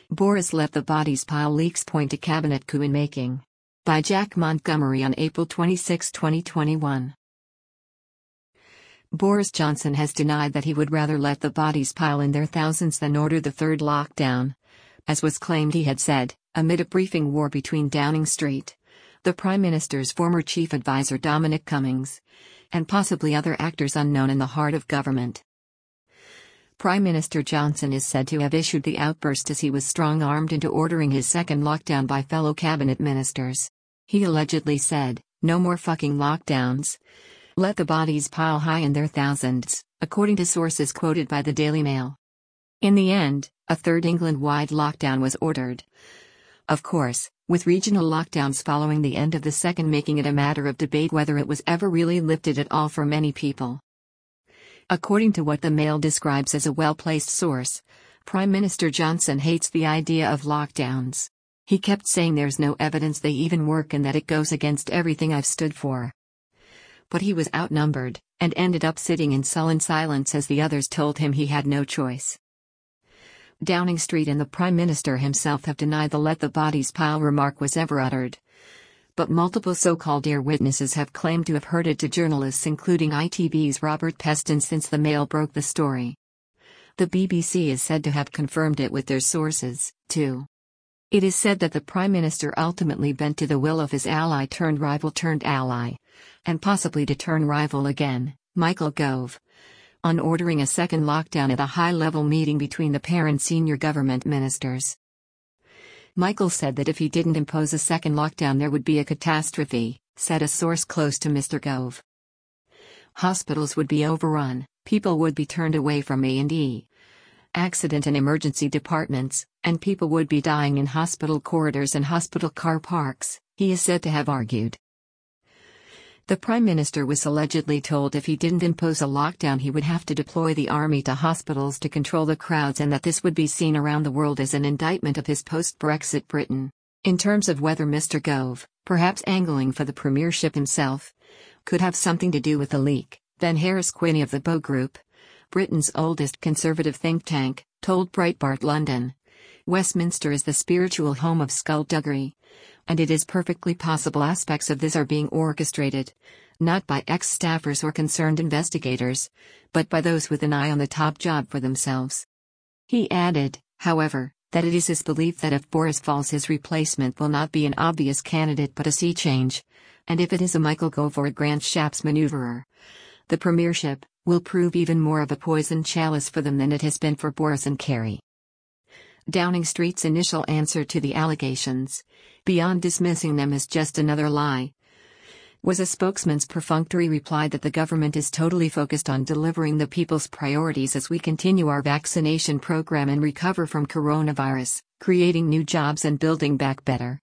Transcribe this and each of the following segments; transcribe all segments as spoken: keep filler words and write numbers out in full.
Boris let the bodies pile, leaks point to cabinet coup in making. By Jack Montgomery on April twenty-sixth, twenty twenty-one. Boris Johnson has denied that he would rather let the bodies pile in their thousands than order the third lockdown, as was claimed he had said, amid a briefing war between Downing Street, the Prime Minister's former chief advisor Dominic Cummings, and possibly other actors unknown in the heart of government. Prime Minister Johnson is said to have issued the outburst as he was strong-armed into ordering his second lockdown by fellow cabinet ministers. He allegedly said, "No more fucking lockdowns. Let the bodies pile high in their thousands," according to sources quoted by the Daily Mail. In the end, a third England-wide lockdown was ordered. Of course, with regional lockdowns following the end of the second making it a matter of debate whether it was ever really lifted at all for many people. According to what the Mail describes as a well-placed source, Prime Minister Johnson hates the idea of lockdowns. He kept saying there's no evidence they even work and that it goes against everything I've stood for. But he was outnumbered, and ended up sitting in sullen silence as the others told him he had no choice. Downing Street and the Prime Minister himself have denied the "let the bodies pile" remark was ever uttered. But multiple so-called ear witnesses have claimed to have heard it to journalists including I T V's Robert Peston since the Mail broke the story. The B B C is said to have confirmed it with their sources, too. It is said that the Prime Minister ultimately bent to the will of his ally-turned-rival-turned-ally, and possibly to turn rival again, Michael Gove, on ordering a second lockdown at a high-level meeting between the pair and senior government ministers. Michael said that if he didn't impose a second lockdown there would be a catastrophe, said a source close to Mister Gove. Hospitals would be overrun, people would be turned away from A and E, accident and emergency departments, and people would be dying in hospital corridors and hospital car parks, he is said to have argued. The Prime Minister was allegedly told if he didn't impose a lockdown he would have to deploy the army to hospitals to control the crowds and that this would be seen around the world as an indictment of his post-Brexit Britain. In terms of whether Mister Gove, perhaps angling for the premiership himself, could have something to do with the leak, then Harris Quinney of the Bow Group, Britain's oldest conservative think tank, told Breitbart London, "Westminster is the spiritual home of skullduggery, and it is perfectly possible aspects of this are being orchestrated, not by ex-staffers or concerned investigators, but by those with an eye on the top job for themselves." He added, however, that it is his belief that if Boris falls his replacement will not be an obvious candidate but a sea change, and if it is a Michael Gove or a Grant Shapps maneuverer, the premiership will prove even more of a poisoned chalice for them than it has been for Boris and Kerry. Downing Street's initial answer to the allegations, beyond dismissing them as just another lie, was a spokesman's perfunctory reply that the government is totally focused on delivering the people's priorities as we continue our vaccination program and recover from coronavirus, creating new jobs and building back better.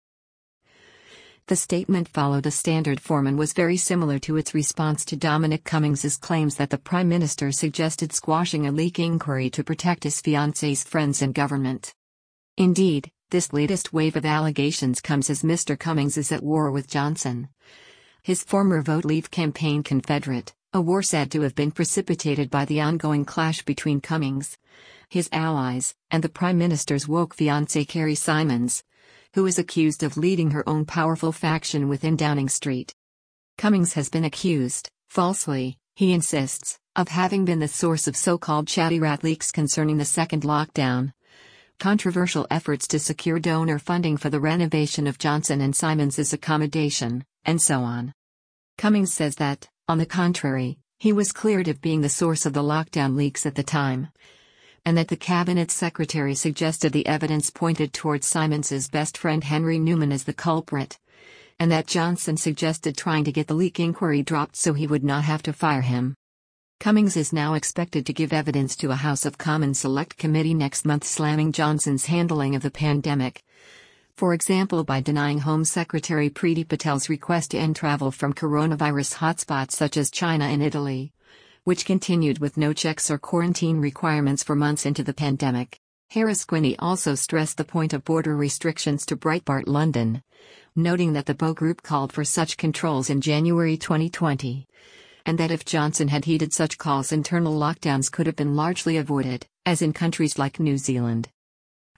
The statement followed a standard form and was very similar to its response to Dominic Cummings's claims that the Prime Minister suggested squashing a leak inquiry to protect his fiancée's friends in government. Indeed, this latest wave of allegations comes as Mister Cummings is at war with Johnson, his former Vote Leave campaign confederate, a war said to have been precipitated by the ongoing clash between Cummings, his allies, and the Prime Minister's woke fiancée Carrie Simons, who is accused of leading her own powerful faction within Downing Street. Cummings has been accused, falsely, he insists, of having been the source of so-called chatty rat leaks concerning the second lockdown, controversial efforts to secure donor funding for the renovation of Johnson and Simons's accommodation, and so on. Cummings says that, on the contrary, he was cleared of being the source of the lockdown leaks at the time, and that the cabinet secretary suggested the evidence pointed towards Simons's best friend Henry Newman as the culprit, and that Johnson suggested trying to get the leak inquiry dropped so he would not have to fire him. Cummings is now expected to give evidence to a House of Commons Select Committee next month slamming Johnson's handling of the pandemic, for example by denying Home Secretary Priti Patel's request to end travel from coronavirus hotspots such as China and Italy, which continued with no checks or quarantine requirements for months into the pandemic. Harris Quinney also stressed the point of border restrictions to Breitbart London, noting that the Bow Group called for such controls in January twenty twenty, and that if Johnson had heeded such calls internal lockdowns could have been largely avoided, as in countries like New Zealand.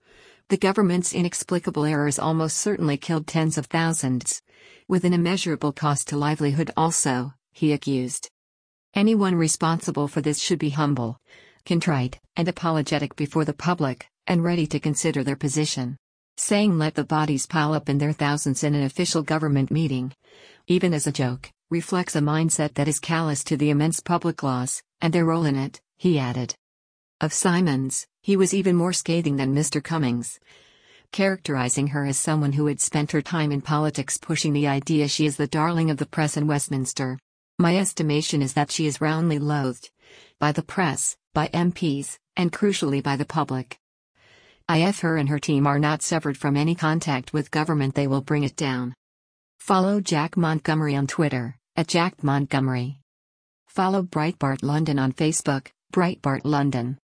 The government's inexplicable errors almost certainly killed tens of thousands, with an immeasurable cost to livelihood also, he accused. Anyone responsible for this should be humble, contrite, and apologetic before the public, and ready to consider their position. Saying let the bodies pile up in their thousands in an official government meeting, even as a joke, reflects a mindset that is callous to the immense public loss, and their role in it, he added. Of Simons, he was even more scathing than Mister Cummings, characterizing her as someone who had spent her time in politics pushing the idea she is the darling of the press in Westminster. My estimation is that she is roundly loathed by the press, by M Ps, and crucially by the public. If her and her team are not severed from any contact with government, they will bring it down. Follow Jack Montgomery on Twitter, at Jack Montgomery. Follow Breitbart London on Facebook, Breitbart London.